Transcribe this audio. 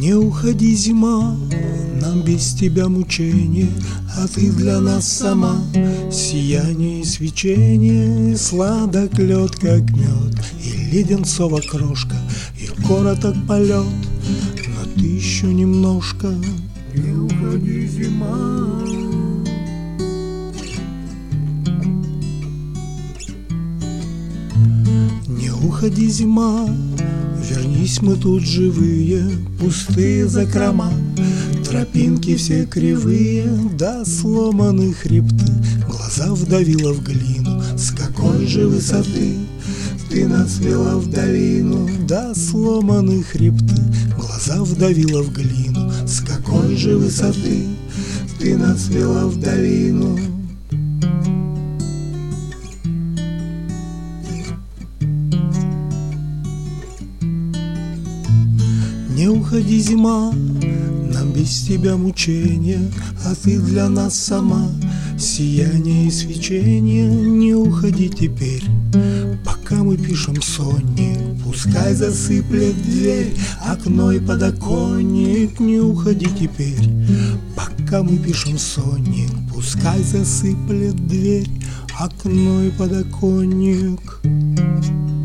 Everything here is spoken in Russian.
Не уходи, зима, нам без тебя мучение, а ты для нас сама сияние и свечение, сладок лед, как мед, и леденцова крошка, и короток полет, но ты еще немножко. Не уходи, зима. Не уходи, зима, вернись, мы тут живые, пустые закрома, тропинки все кривые, да сломаны хребты, глаза вдавила в глину, с какой же высоты ты нас вела в долину, да сломаны хребты, глаза вдавила в глину, с какой же высоты ты нас вела в долину. Не уходи, зима, нам без тебя мучения, а ты для нас сама сияние и свечение. Не уходи теперь, пока мы пишем сонник, пускай засыплет дверь, окно и подоконник. Не уходи теперь, пока мы пишем сонник, пускай засыплет дверь, окно и подоконник.